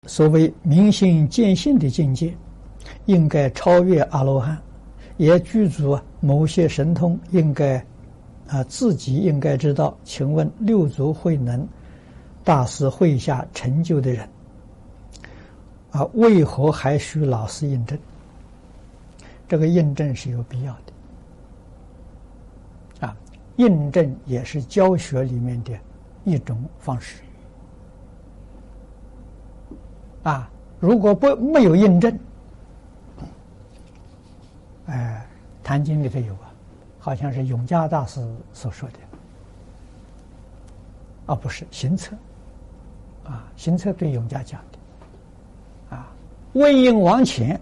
所谓明心见性的境界，应该超越阿罗汉，也具足某些神通，应该自己应该知道。请问六祖慧能大师会下成就的人为何还需老师印证？这个印证是有必要的印证也是教学里面的一种方式如果没有印证，坛经里头有好像是永嘉大师所说的不是行测行测对永嘉讲的为因往前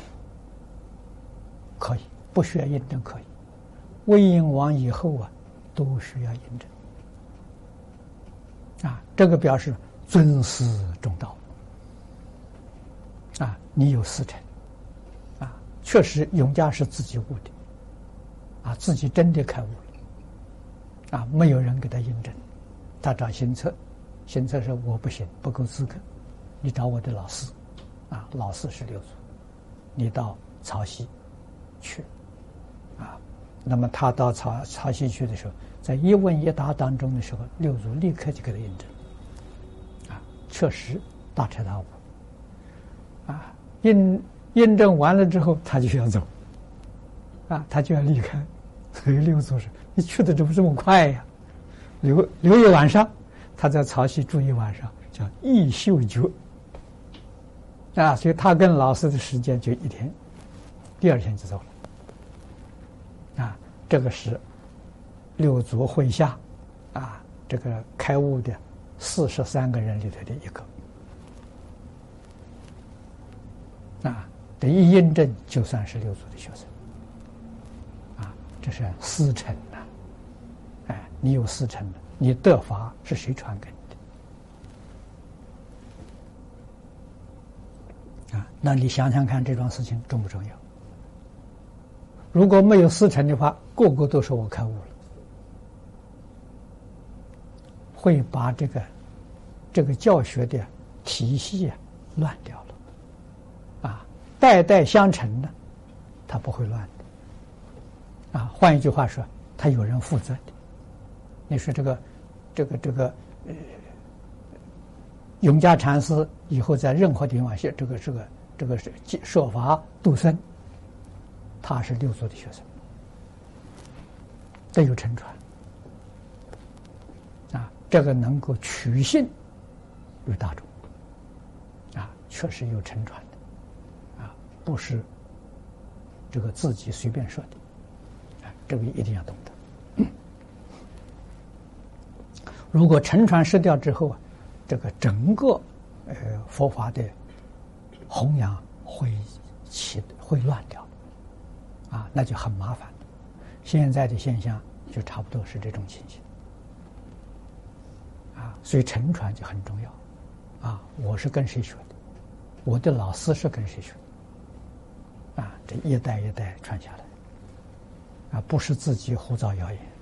可以不需要印证，可以为因往以后都需要印证这个表示尊师重道你有师承确实永嘉是自己悟的自己真的开悟了没有人给他印证，他找行测，行测说我不行，不够资格，你找我的老师老师是六祖，你到曹溪去那么他到曹溪去的时候，在一问一答当中的时候，六祖立刻就给他印证确实大彻大悟印证完了之后，他就要走他就要离开。所以六祖说：“你去的怎么这么快呀？留一晚上，他在曹溪住一晚上，叫一宿觉所以他跟老师的时间就一天，第二天就走了这个是六祖会下这个开悟的43个人里头的一个这一印证就算是六祖的学生这是师承你有师承的，你得法是谁传给你的那你想想看，这桩事情重不重要？如果没有师承的话，个个都说我开悟了，会把这个教学的体系乱掉了代代相承的，它不会乱的换一句话说，它有人负责的。你说这个永嘉禅师以后在任何地方写这个是说法度僧，他是六祖的学生，都有承传这个能够取信于大众确实有承传的不是这个自己随便说的这个一定要懂得。如果承传失掉之后这个整个佛法的弘扬会乱掉那就很麻烦。现在的现象就差不多是这种情形所以承传就很重要我是跟谁学的，我的老师是跟谁学的这一代一代传下来不是自己胡造谣言。